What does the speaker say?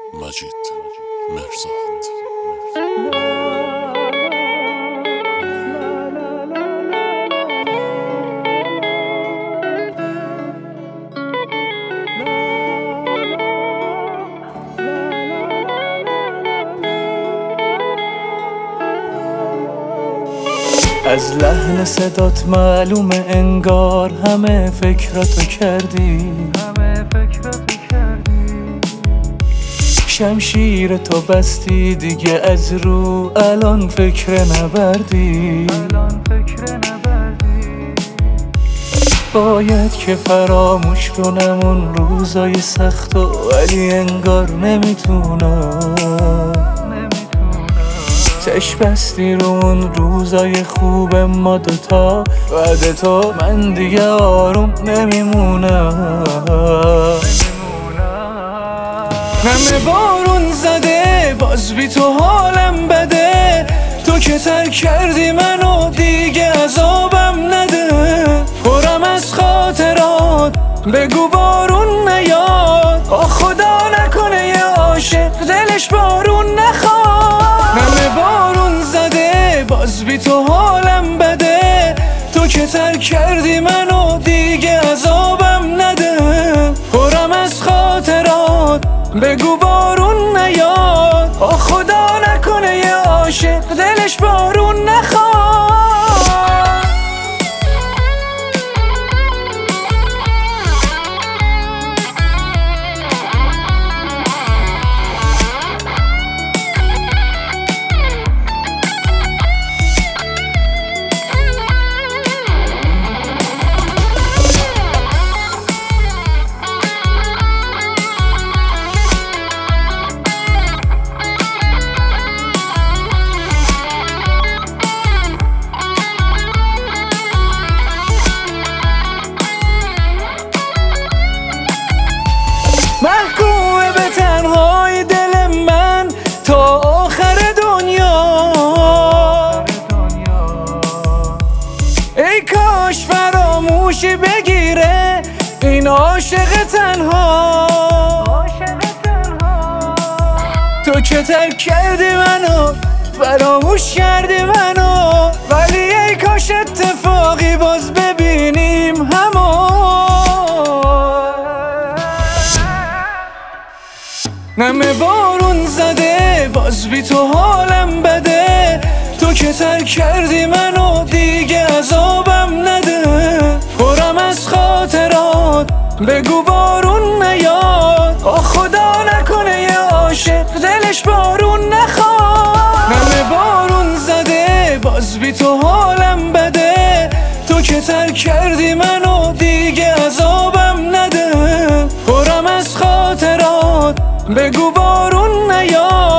مجید مرزاد. از لحن صدات معلومه انگار همه فکراتو کردی. شمشیر تو بستی دیگه از رو الان فکر نبردی. باید که فراموش کنم اون روزای سختو، ولی انگار نمیتونم. چشم بستی رو اون روزای خوب ما دوتا، بعد تو من دیگه آروم نمیمونم. همه بارون زده باز بی تو حالم بده، تو که ترک کردی منو دیگه عذابم نده. پرم از خاطرات بگو بارون نیاد، خدا نکنه یه عاشق دلش بارون نخواد. همه بارون زده باز بی تو حالم بده، تو که ترک کردی منو دیگه عذابم نده. پرم از خاطرات بگو بارون نیاد، خدا نکنه یه عاشق دلش بارون نخواد. محکومه به تنهای دل من تا آخر دنیا. ای کاش فراموشی بگیره این عاشق تنها. تو که ترک کردی منو، فراموش کردی منو، ولی ای کاش اتفاقی باز ببینیم همو. همه بارون زده باز بی تو حالم بده، تو که ترک کردی منو دیگه عذابم نده. پرم از خاطرات بگو بارون نیاد، خدا نکنه یه عاشق دلش بارون نخواد. همه بارون زده باز بی تو حالم بده، تو که ترک کردی منو دیگه عذابم نده. پرم از خاطرات بگو بارون نیاد.